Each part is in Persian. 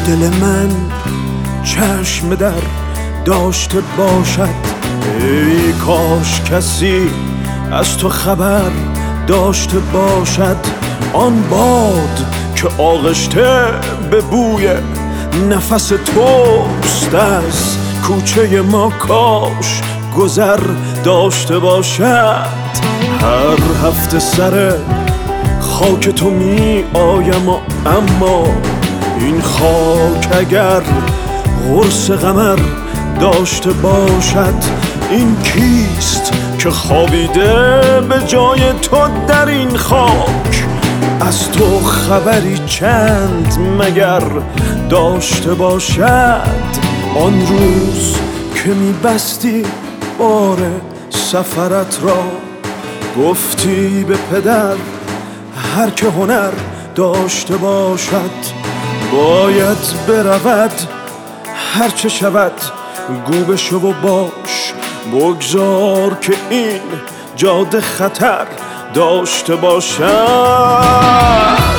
دل من چشم در داشته باشد، ای کاش کسی از تو خبر داشته باشد. آن باد که آغشته به بوی نفس توست از کوچه ما کاش گذر داشته باشد. هر هفته سر خاک تو می آیم و اما این خاک اگر قرص قمر داشته باشد. این کیست که خوابیده به جای تو در این خاک؟ از تو خبری چند مگر داشته باشد؟ آن روز که میبستی بار سفرت را گفتی به پدر هر که هنر داشته باشد باید برود، هر چه شود گو بشو و باش، بگذار که این جاده خطر داشته باشد.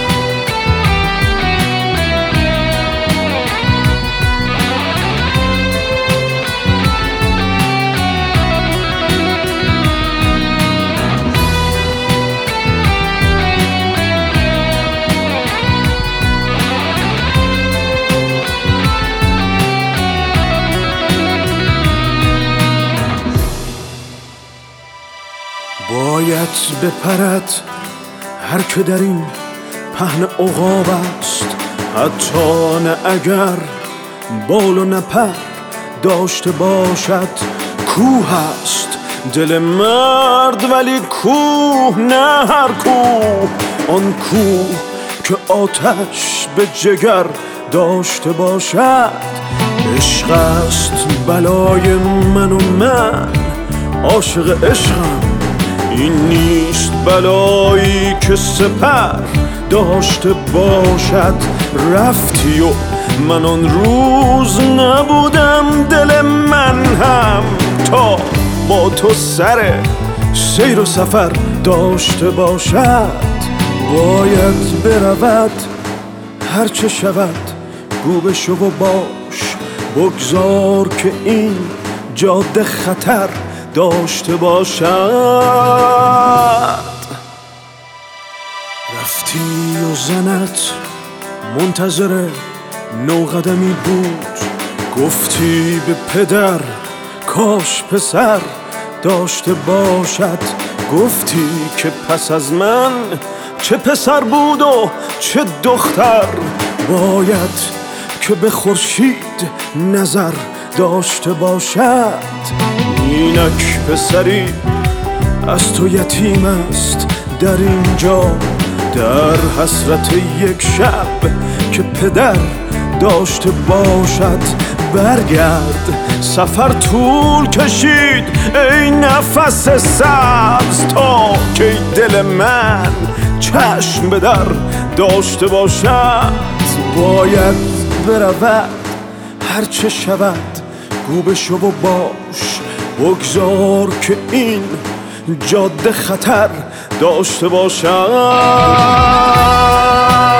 باید بپرد هر که در این پهن عقاب است، حتی نه اگر بال و نپر داشته باشد. کوه است دل مرد ولی کوه نه هر کوه، آن کوه که آتش به جگر داشته باشد. عشق است بلای من و من عاشق عشقم، این نیست بلایی که سپر داشته باشد. رفتی و من آن روز نبودم، دل من هم تا با تو سر سیر و سفر داشته باشد. باید برود هر چه شود گو بشو و باش، بگذار که این جاده خطر داشته باشد. رفتی و زنت منتظر نوقدمی بود، گفتی به پدر کاش پسر داشته باشد. گفتی که پس از من چه پسر بود و چه دختر، باید که به خورشید نظر داشته باشد. اینک پسری از تو یتیم است در اینجا، در حسرت یک شب که پدر داشته باشد. برگرد سفر طول کشید ای نفس سبز، تا که دل من چشم به در داشته باشد. باید برود هر چه شود گو بشو و باش، بگذار که این جاده خطر داشته باشد.